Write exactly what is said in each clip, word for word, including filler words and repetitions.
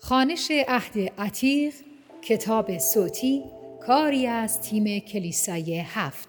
خوانش عهد عتیق، کتاب صوتی، کاری از تیم کلیسای هفت.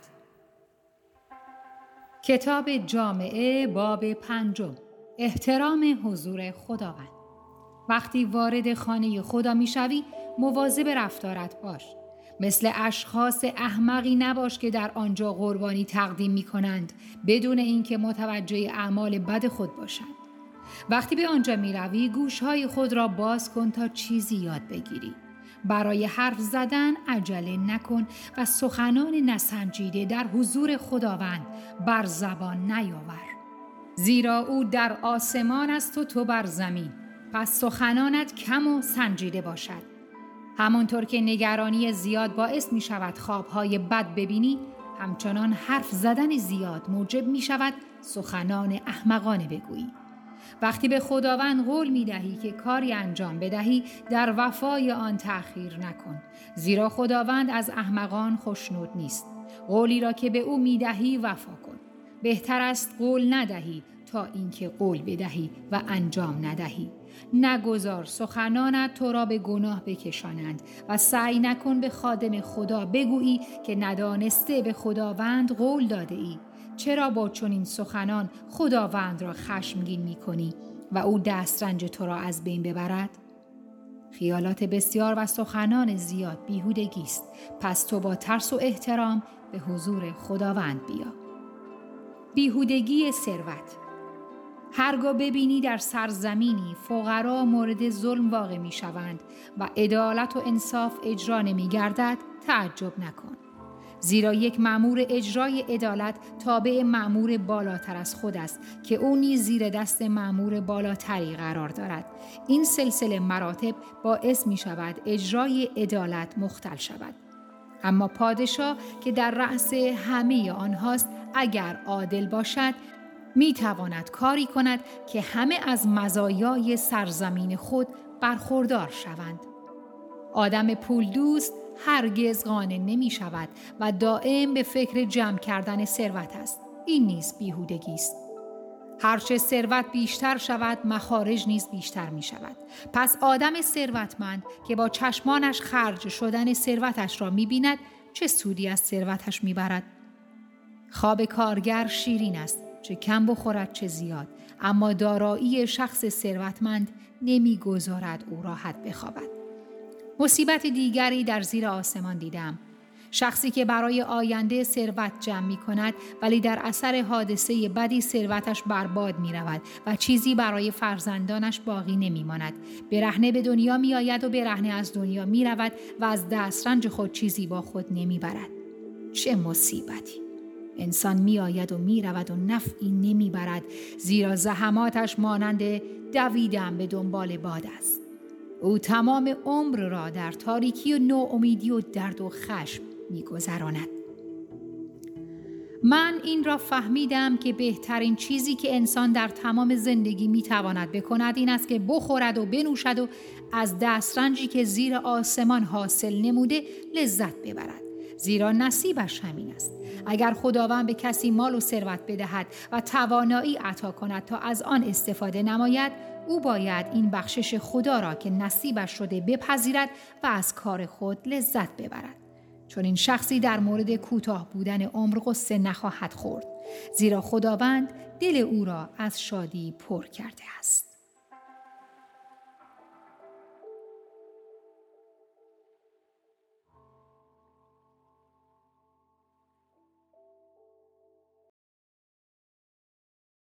کتاب جامعه، باب پنجم، احترام حضور خداوند. وقتی وارد خانه خدا میشوی مواظب رفتارت باش. مثل اشخاص احمقی نباش که در آنجا قربانی تقدیم می کنند بدون اینکه متوجه اعمال بد خود باشند. وقتی به آنجا می روی گوشهای خود را باز کن تا چیزی یاد بگیری. برای حرف زدن عجله نکن و سخنان نسنجیده در حضور خداوند بر زبان نیاور. زیرا او در آسمان است و تو بر زمین، پس سخنانت کم و سنجیده باشد. همانطور که نگرانی زیاد باعث می شود خوابهای بد ببینی، همچنان حرف زدن زیاد موجب می شود سخنان احمقانه بگویی. وقتی به خداوند قول می دهی که کاری انجام بدهی، در وفای آن تأخیر نکن، زیرا خداوند از احمقان خوشنود نیست. قولی را که به او می دهی وفا کن. بهتر است قول ندهی تا اینکه قول بدهی و انجام ندهی. نگذار سخنانت تو را به گناه بکشانند و سعی نکن به خادم خدا بگویی که ندانسته به خداوند قول داده ای. چرا با چنین سخنان خداوند را خشمگین می کنی و او دسترنج تو را از بین ببرد؟ خیالات بسیار و سخنان زیاد بیهودگی است، پس تو با ترس و احترام به حضور خداوند بیا. بیهودگی ثروت. هرگاه ببینی در سرزمینی فقرا مورد ظلم واقع می شوند و عدالت و انصاف اجرا نمی گردد، تعجب نکن. زیرا یک مأمور اجرای عدالت تابع مأمور بالاتر از خود است که او نیز زیر دست مأمور بالاتری قرار دارد. این سلسله مراتب باعث می شود اجرای عدالت مختل شود. اما پادشاه که در رأس همه آنهاست اگر عادل باشد، می تواند کاری کند که همه از مزایای سرزمین خود برخوردار شوند. آدم پول دوست هرگز قانع نمی شود و دائم به فکر جمع کردن ثروت است. این نیز بیهودگی است. هرچه ثروت بیشتر شود، مخارج نیز بیشتر می شود. پس آدم ثروتمند که با چشمانش خرج شدن ثروتش را می بیند، چه سودی از ثروتش می برد؟ خواب کارگر شیرین است، چه کم بخورد چه زیاد، اما دارایی شخص ثروتمند نمی گذارد او راحت بخوابد. مصیبت دیگری در زیر آسمان دیدم. شخصی که برای آینده ثروت جمع می کند ولی در اثر حادثه بدی ثروتش برباد می رود و چیزی برای فرزندانش باقی نمی ماند. برهنه به دنیا می آید و برهنه از دنیا می رود و از دسترنج خود چیزی با خود نمی برد. چه مصیبتی! انسان می آید و می رود و نفعی نمی برد، زیرا زحماتش مانند دویدن به دنبال باد است. او تمام عمر را در تاریکی و ناامیدی و درد و خشم می گذراند. من این را فهمیدم که بهترین چیزی که انسان در تمام زندگی می تواند بکند این است که بخورد و بنوشد و از دسترنجی که زیر آسمان حاصل نموده لذت ببرد، زیرا نصیبش همین است. اگر خداوند به کسی مال و ثروت بدهد و توانایی عطا کند تا از آن استفاده نماید، او باید این بخشش خدا را که نصیبش شده بپذیرد و از کار خود لذت ببرد. چون این شخصی در مورد کوتاه بودن عمر غصه نخواهد خورد، زیرا خداوند دل او را از شادی پر کرده است.